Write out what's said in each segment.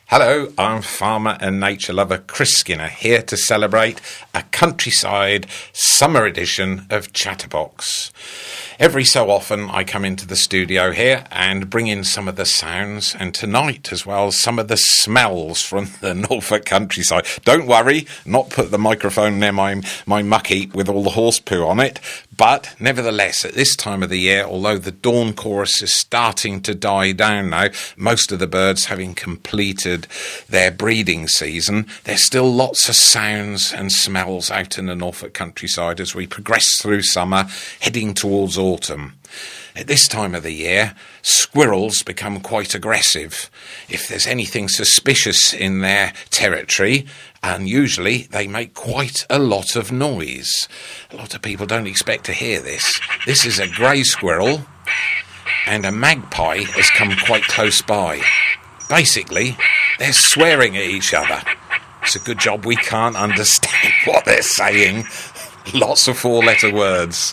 Hello, I'm farmer and nature lover Chris Skinner, here to celebrate a countryside summer edition of Chatterbox. Every so often I come into the studio here and bring in some of the sounds, and tonight as well some of the smells from the Norfolk countryside. Don't worry, not put the microphone near my muck heap with all the horse poo on it, but nevertheless at this time of the year, although the dawn chorus is starting to die down now, most of the birds having completed their breeding season, there's still lots of sounds and smells out in the Norfolk countryside as we progress through summer, heading towards autumn. At this time of the year, squirrels become quite aggressive. If there's anything suspicious in their territory, and usually they make quite a lot of noise. A lot of people don't expect to hear this. This is a grey squirrel, and a magpie has come quite close by. Basically, they're swearing at each other. It's a good job we can't understand what they're saying. Lots of four-letter words.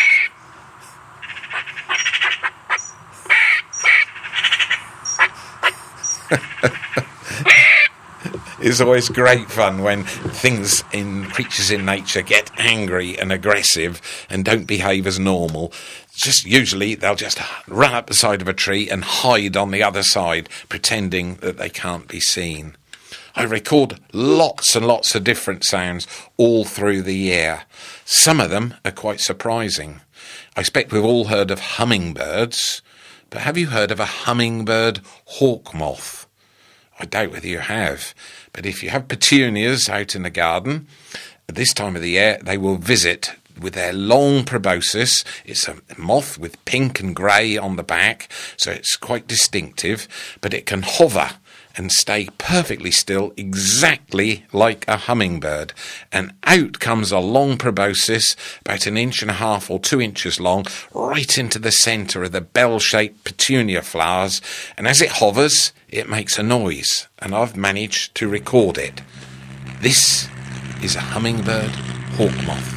It's always great fun when creatures in nature get angry and aggressive and don't behave as normal. Usually they'll just run up the side of a tree and hide on the other side, pretending that they can't be seen. I record lots and lots of different sounds all through the year. Some of them are quite surprising. I expect we've all heard of hummingbirds, but have you heard of a hummingbird hawk moth? I doubt whether you have, but if you have petunias out in the garden, at this time of the year, they will visit with their long proboscis. It's a moth with pink and grey on the back, so it's quite distinctive, but it can hover and stay perfectly still, exactly like a hummingbird. And out comes a long proboscis, about 1.5 inches or 2 inches long, right into the centre of the bell-shaped petunia flowers. And as it hovers, it makes a noise, and I've managed to record it. This is a hummingbird hawk moth.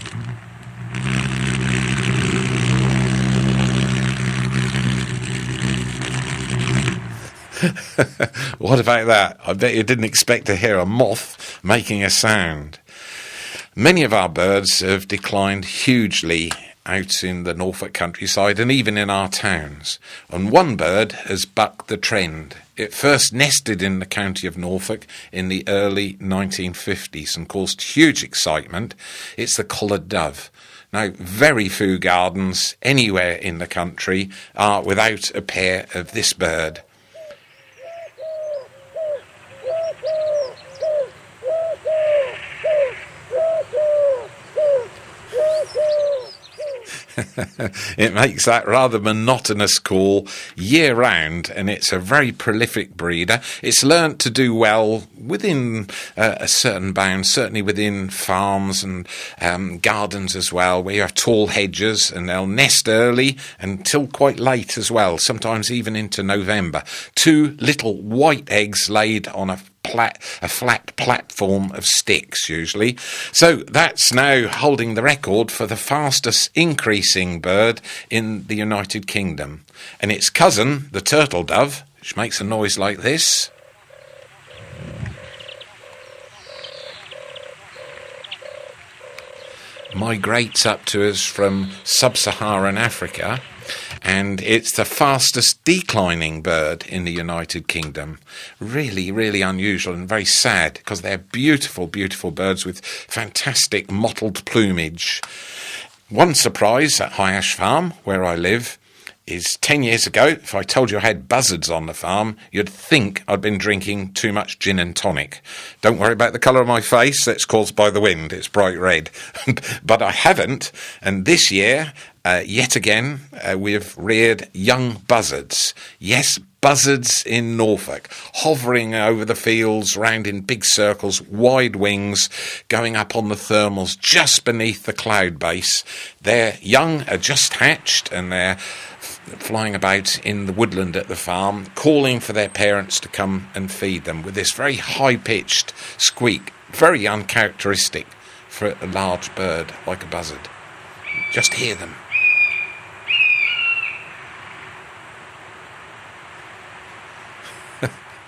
What about that? I bet you didn't expect to hear a moth making a sound. Many of our birds have declined hugely out in the Norfolk countryside and even in our towns. And one bird has bucked the trend. It first nested in the county of Norfolk in the early 1950s and caused huge excitement. It's the collared dove. Now, very few gardens anywhere in the country are without a pair of this bird. It makes that rather monotonous call year round, and it's a very prolific breeder. It's learnt to do well within a certain bound, certainly within farms and gardens as well, where you have tall hedges, and they'll nest early until quite late as well, sometimes even into November. 2 little white eggs laid on a flat platform of sticks, usually. So that's now holding the record for the fastest increasing bird in the United Kingdom. And its cousin, the turtle dove, which makes a noise like this, migrates up to us from sub-Saharan Africa, and it's the fastest declining bird in the United Kingdom. Really, really unusual and very sad, because they're beautiful, beautiful birds with fantastic mottled plumage. One surprise at High Ash Farm, where I live, is 10 years ago, if I told you I had buzzards on the farm, you'd think I'd been drinking too much gin and tonic. Don't worry about the colour of my face, that's caused by the wind, it's bright red. But I haven't, and this year, yet again, we've reared young buzzards. Yes, buzzards in Norfolk, hovering over the fields, round in big circles, wide wings, going up on the thermals just beneath the cloud base. Their young are just hatched, and they're flying about in the woodland at the farm, calling for their parents to come and feed them with this very high-pitched squeak, very uncharacteristic for a large bird like a buzzard. Just hear them.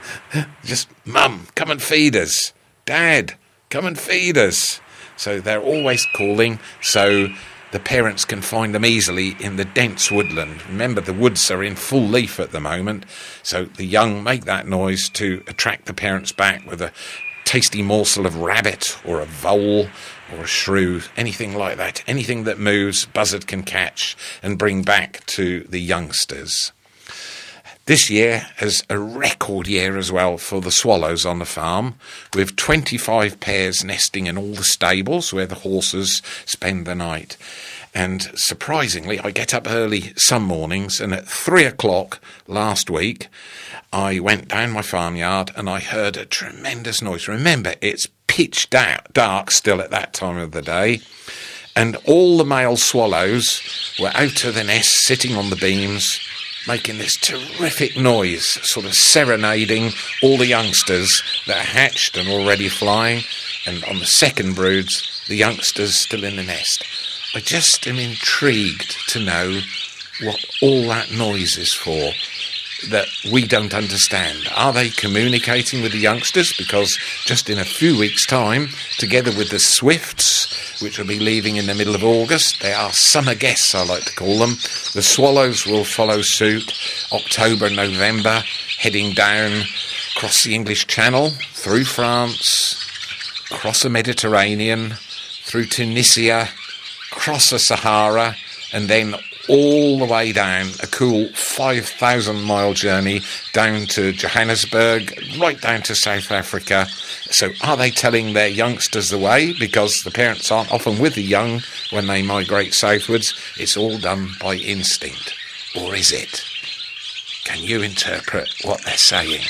Just, Mum, come and feed us. Dad, come and feed us. So they're always calling, so the parents can find them easily in the dense woodland. Remember, the woods are in full leaf at the moment, so the young make that noise to attract the parents back with a tasty morsel of rabbit or a vole or a shrew, anything like that. Anything that moves, buzzard can catch and bring back to the youngsters. This year is a record year as well for the swallows on the farm, with 25 pairs nesting in all the stables where the horses spend the night. And surprisingly, I get up early some mornings, and at 3 o'clock last week, I went down my farmyard and I heard a tremendous noise. Remember, it's pitch dark still at that time of the day, and all the male swallows were out of the nest, sitting on the beams, making this terrific noise, sort of serenading all the youngsters that are hatched and already flying, and on the second broods, the youngsters still in the nest. I just am intrigued to know what all that noise is for, that we don't understand. Are they communicating with the youngsters? Because just in a few weeks' time, together with the swifts, which will be leaving in the middle of August, they are summer guests, I like to call them. The swallows will follow suit, October, November, heading down across the English Channel, through France, across the Mediterranean, through Tunisia, across the Sahara, and then all the way down, a cool 5,000-mile journey down to Johannesburg, right down to South Africa. So are they telling their youngsters the way? Because the parents aren't often with the young when they migrate southwards. It's all done by instinct. Or is it? Can you interpret what they're saying?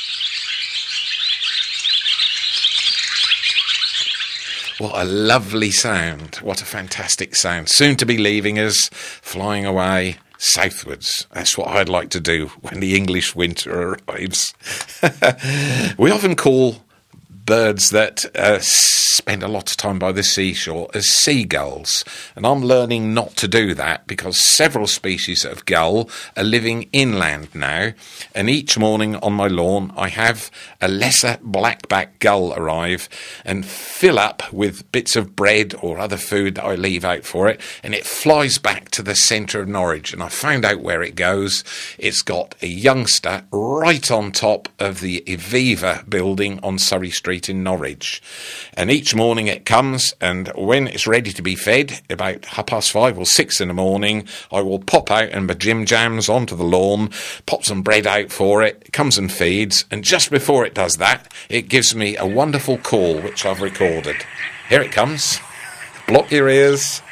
What a lovely sound. What a fantastic sound. Soon to be leaving us, flying away southwards. That's what I'd like to do when the English winter arrives. We often call birds that spend a lot of time by the seashore as seagulls, and I'm learning not to do that because several species of gull are living inland now, and each morning on my lawn I have a lesser blackback gull arrive and fill up with bits of bread or other food that I leave out for it, and it flies back to the centre of Norwich, and I found out where it goes. It's got a youngster right on top of the Eviva building on Surrey Street in Norwich, and each morning it comes, and when it's ready to be fed, about 5:30 or 6 in the morning, I will pop out and my Jim Jams onto the lawn, pop some bread out for it, it comes and feeds, and just before it does that, it gives me a wonderful call which I've recorded. Here it comes. Block your ears.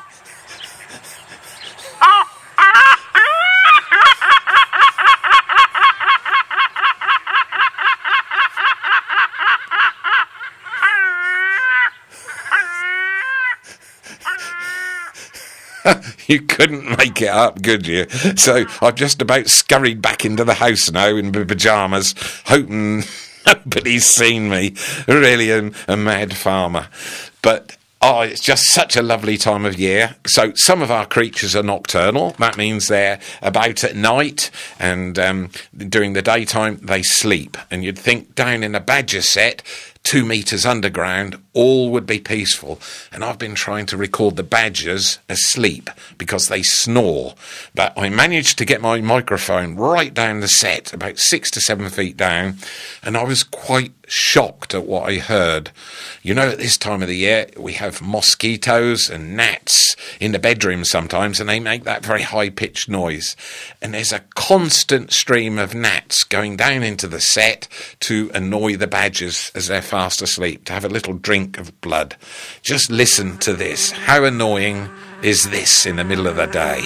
You couldn't make it up, could you? So I've just about scurried back into the house now in my pyjamas, hoping nobody's seen me. Really a mad farmer. But it's just such a lovely time of year. So some of our creatures are nocturnal. That means they're about at night, and during the daytime they sleep. And you'd think down in a badger set, 2 metres underground, all would be peaceful. And I've been trying to record the badgers asleep because they snore. But I managed to get my microphone right down the set, about 6 to 7 feet down, and I was quite shocked at what I heard. You know, at this time of the year, we have mosquitoes and gnats in the bedroom sometimes, and they make that very high-pitched noise. And there's a constant stream of gnats going down into the set to annoy the badgers as they're fast asleep, to have a little drink of blood. Just listen to this. How annoying is this in the middle of the day?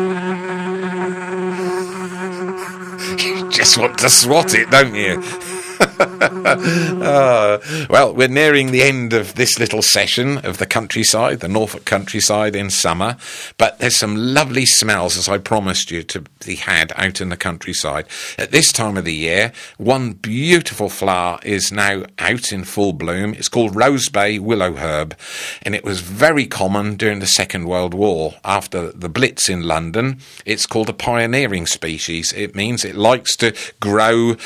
You just want to swat it, don't you? Well, we're nearing the end of this little session of the countryside, the Norfolk countryside in summer, but there's some lovely smells, as I promised you, to be had out in the countryside. At this time of the year, one beautiful flower is now out in full bloom. It's called Rosebay Willowherb, and it was very common during the Second World War. After the Blitz in London, it's called a pioneering species. It means it likes to grow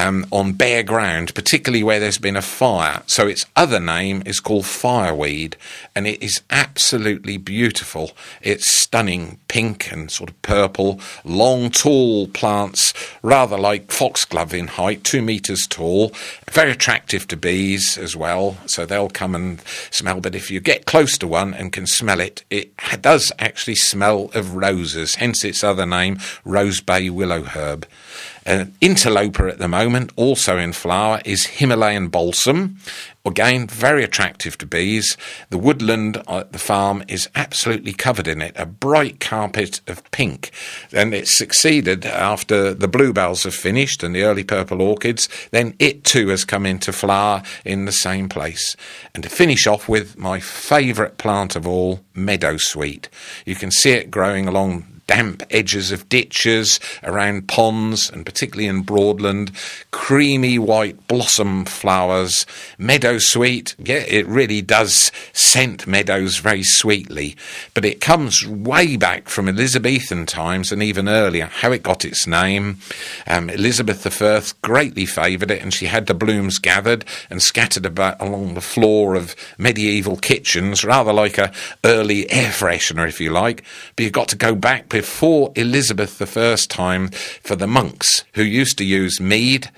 on bare ground, particularly where there's been a fire. So its other name is called fireweed, and it is absolutely beautiful. It's stunning pink and sort of purple, long, tall plants, rather like foxglove in height, 2 meters tall, very attractive to bees as well, so they'll come and smell. But if you get close to one and can smell it, it does actually smell of roses, hence its other name, Rosebay Willowherb. An interloper at the moment, also in flower, is Himalayan balsam. Again, very attractive to bees. The woodland at the farm is absolutely covered in it, a bright carpet of pink. And it's succeeded after the bluebells have finished and the early purple orchids, then it too has come into flower in the same place. And to finish off with my favourite plant of all, meadowsweet. You can see it growing along damp edges of ditches, around ponds, and particularly in Broadland. Creamy white blossom flowers. Meadowsweet, yeah, it really does scent meadows very sweetly. But it comes way back from Elizabethan times and even earlier. How it got its name, Elizabeth I greatly favoured it, and she had the blooms gathered and scattered about along the floor of medieval kitchens, rather like a early air freshener, if you like. But you've got to go back before Elizabeth I's time for the monks, who used to use mead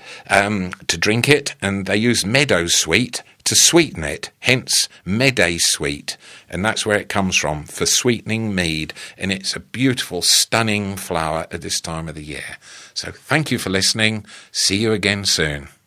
to drink it, and they used meadowsweet to sweeten it, hence meadow-sweet, and that's where it comes from, for sweetening mead, and it's a beautiful, stunning flower at this time of the year. So thank you for listening. See you again soon.